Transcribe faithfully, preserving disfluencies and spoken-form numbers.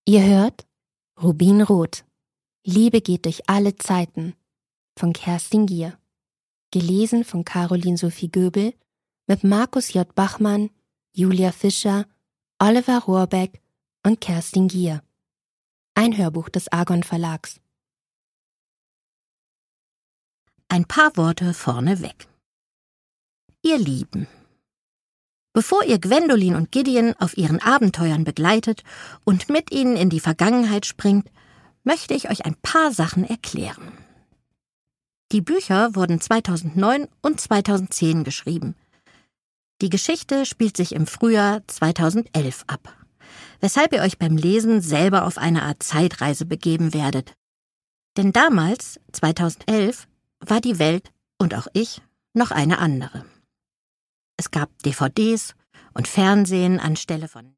Ihr hört Rubinrot. Liebe geht durch alle Zeiten von Kerstin Gier. Gelesen von Caroline Sophie Göbel mit Markus J. Bachmann, Julia Fischer, Oliver Rohrbeck und Kerstin Gier. Ein Hörbuch des Argon Verlags. Ein paar Worte vorneweg. Ihr Lieben, bevor ihr Gwendolin und Gideon auf ihren Abenteuern begleitet und mit ihnen in die Vergangenheit springt, möchte ich euch ein paar Sachen erklären. Die Bücher wurden zweitausendneun und zweitausendzehn geschrieben. Die Geschichte spielt sich im Frühjahr zweitausendelf ab, weshalb ihr euch beim Lesen selber auf eine Art Zeitreise begeben werdet. Denn damals, zweitausendelf, war die Welt und auch ich noch eine andere. Es gab D V Ds und Fernsehen anstelle von